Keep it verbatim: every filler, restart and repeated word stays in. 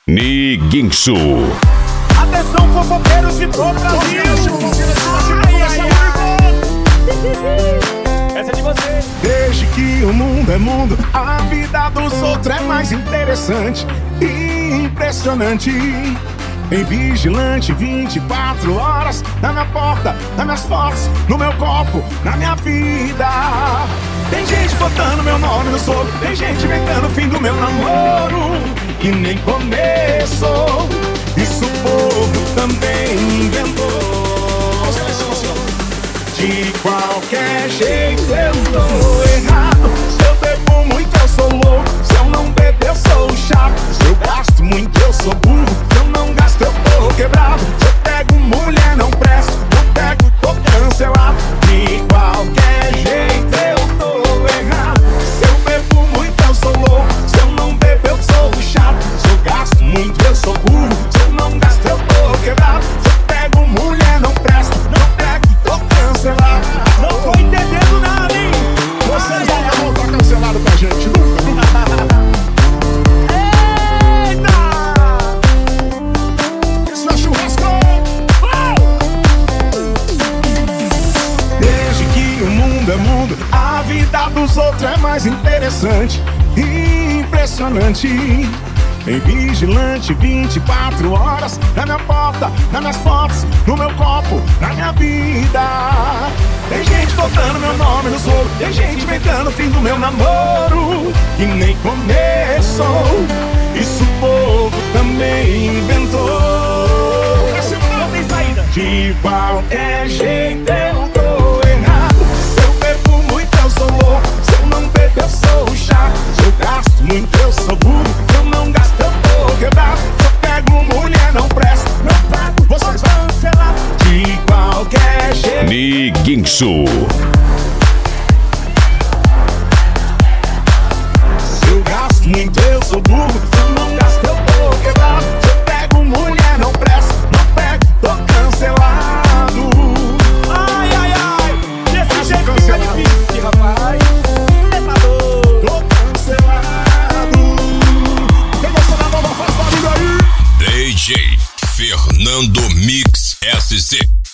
Niguinho. Atenção, fofoqueiros de todo o Brasil. Ai, ai, ai. Essa é de você. Desde que o mundo é mundo, a vida dos outros é mais interessante e impressionante. Tem vigilante vinte e quatro horas na minha porta, nas minhas fotos, no meu copo, na minha vida. Tem gente botando meu nome no solo, tem gente inventando o fim do meu namoro e nem começou. Isso o povo também inventou. De qualquer jeito eu tô errado. Se eu bebo muito eu sou louco, se eu não bebo eu sou chato. Se eu gasto muito eu sou burro, se eu não gasto eu tô quebrado. Se eu pego mulher não presto, eu pego tô cancelado. De qualquer jeito eu tô errado. Se eu bebo muito eu sou louco, se eu não bebo eu sou chato. Se eu gasto muito eu sou burro, se eu não gasto eu tô quebrado. Se eu pego mulher não presto, não pego tô cancelado. Não tô entendendo nada, hein? Vocês ainda vão estar cancelados com a gente, nunca, nunca. Isso é churrasco! Desde que o mundo é mundo, a vida dos outros é mais interessante e impressionante. Tem vigilante vinte e quatro horas na minha porta, nas minhas fotos, no meu copo, na minha vida. Tem gente botando meu nome no solo, tem gente inventando o fim do meu namoro que nem começou. Isso o povo também inventou. Esse não tem saída. De qualquer jeito eu tô errado. Se eu bebo muito eu sou louco, se eu não bebo eu sou chato. Se eu gasto muito eu sou burro, se eu não gasto eu tô quebrado. Se eu pego mulher não presto, não pago, vocês vão cancelar. De qualquer jeito Niguinho. se eu gasto muito eu sou burro, se eu não gasto eu tô quebrado. Se eu pego mulher não presto, não pego, tô cancelado. Ai, ai, ai. Desse Tá jeito cancelado. fica difícil, rapaz. Cê tá doido. Tô cancelado. Quem gostou da nova faz barulho aí. D J Fernando Mix S C.